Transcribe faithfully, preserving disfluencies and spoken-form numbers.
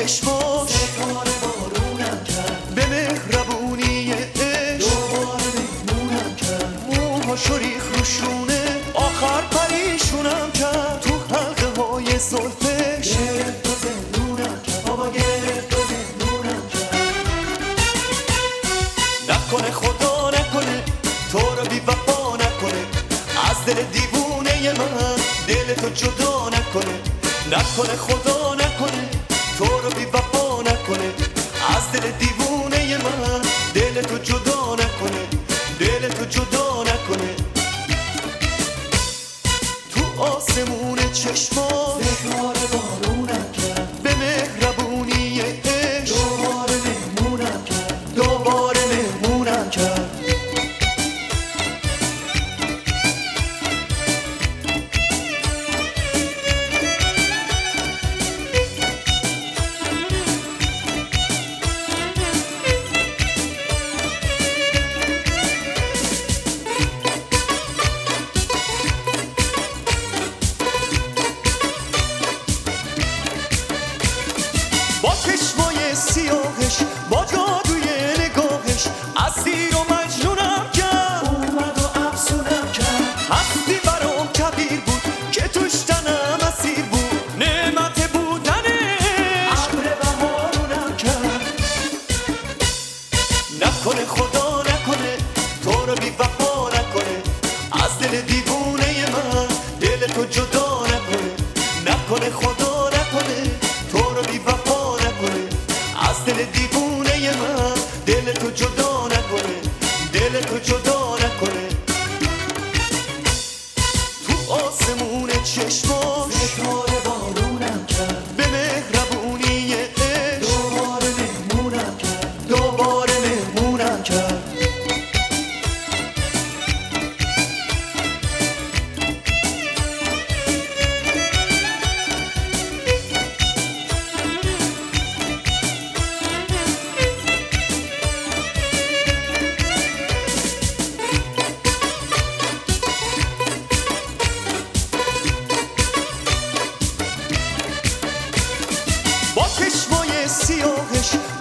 چشماش ستاره بارونم کرد، به مهربونی عشق دوباره مهمونم کرد. موهاشو ریخ رو شونه، آخر پریشونم کرد. تو حلقه های زلفش گرفت و زندونم کرد، بابا گرفت و زندونم کرد. نکنه خدا نکنه تو رو بی وفا نکنه، از دل دیوونه من دل تو جدا نکنه. نکنه خدا نکنه تو رو بی وفا نکنه، از دل دیوونه من دل تو جدا نکنه، دل تو جدا نکنه. تو آسمون چشماش ستاره بارونم کرد، به مهربونی عشق دوباره مهمونم کرد، دوباره مهمونم کرد. با چشمای سیاهش، با جادوی نگاهش، اسیر و مجنونم کرد. اومد و افسونم کرد، هستی برام کبیر بود که توش تنم اسیر بود. نعمت بودنش ابر بهارونم کرد. نکنه خدا نکنه تو رو بی وفا نکنه، از دل دیوونه من دل تو جدا نکنه. نکنه خدا نکنه تو رو بی وفا نکنه، از دل دیوونه من دل تو جدا نکنه، دل تو جدا نکنه. تو آسمون چشماش ستاره بارونم کرد، به مهربونی عشق دوباره مهمونم کرد، دوباره مهمونم کرد. با چشمای سیاهش،